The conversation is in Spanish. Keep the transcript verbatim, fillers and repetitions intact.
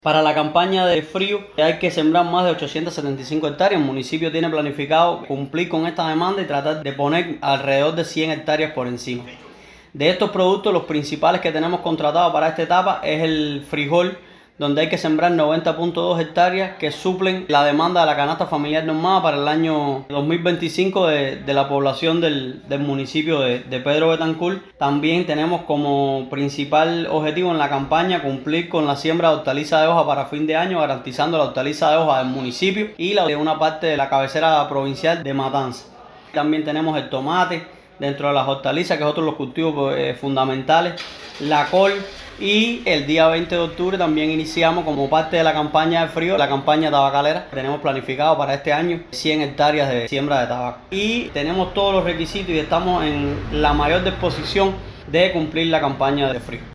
Para la campaña de frío hay que sembrar más de ochocientas setenta y cinco hectáreas. El municipio tiene planificado cumplir con esta demanda y tratar de poner alrededor de cien hectáreas por encima. De estos productos, los principales que tenemos contratados para esta etapa es el frijol, donde hay que sembrar noventa punto dos hectáreas que suplen la demanda de la canasta familiar normada para el año dos mil veinticinco de, de la población del, del municipio de, de Pedro Betancur. También tenemos como principal objetivo en la campaña cumplir con la siembra de hortaliza de hoja para fin de año, garantizando la hortaliza de hoja del municipio y la de una parte de la cabecera provincial de Matanza. También tenemos el tomate dentro de las hortalizas, que es otro de los cultivos eh, fundamentales, la col, y el día veinte de octubre también iniciamos como parte de la campaña de frío, la campaña tabacalera. Tenemos planificado para este año cien hectáreas de siembra de tabaco. Y tenemos todos los requisitos y estamos en la mayor disposición de cumplir la campaña de frío.